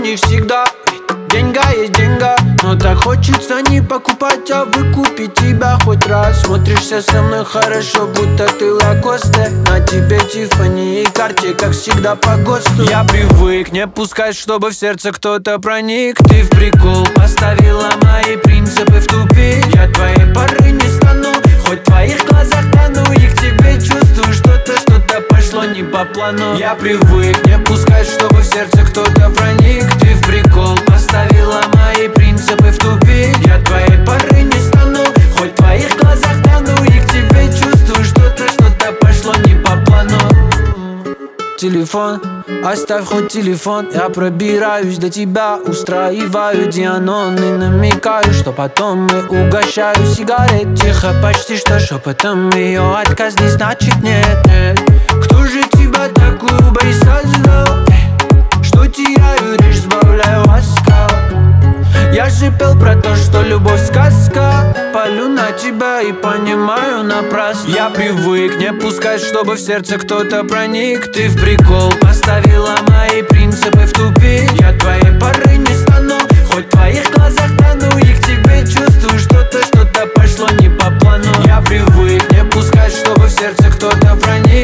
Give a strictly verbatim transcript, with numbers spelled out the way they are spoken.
не всегда. Деньга есть деньга, но так хочется не покупать, а выкупить тебя хоть раз. Смотришься со мной хорошо, будто ты Лакосте. На тебе Тиффани и Карти, как всегда по ГОСТу. Я привык не пускать, чтобы в сердце кто-то проник. Ты в прикол поставила мои принципы в тупик. Я твоей поры не стану, хоть в твоих глазах тону. И к тебе чувствую что-то, что-то пошло не по плану. Я привык не пускать, чтобы в сердце кто-то проник. Ты в прикол поставила мои принципы в тупик. Я твоей поры не стану, хоть в твоих глазах тону. И к тебе чувствую что-то, что-то пошло не по плану. Телефон, оставь хоть телефон. Я пробираюсь до тебя, устраиваю дианон и намекаю, что потом мы угощаю сигарет. Тихо, почти что шепотом, ее отказ не значит нет, нет. Кто же тебя такую бей создал, что теряю речь, сбавляю ласка. Я же пел про то, что любовь сказка. Палю на тебя и понимаю напрасно. Я привык не пускать, чтобы в сердце кто-то проник. Ты в прикол поставила мои принципы в тупик. Я твоей поры не стану, хоть в твоих глазах тону. И к тебе чувствую что-то, что-то пошло не по плану. Я привык не пускать, чтобы в сердце кто-то проник.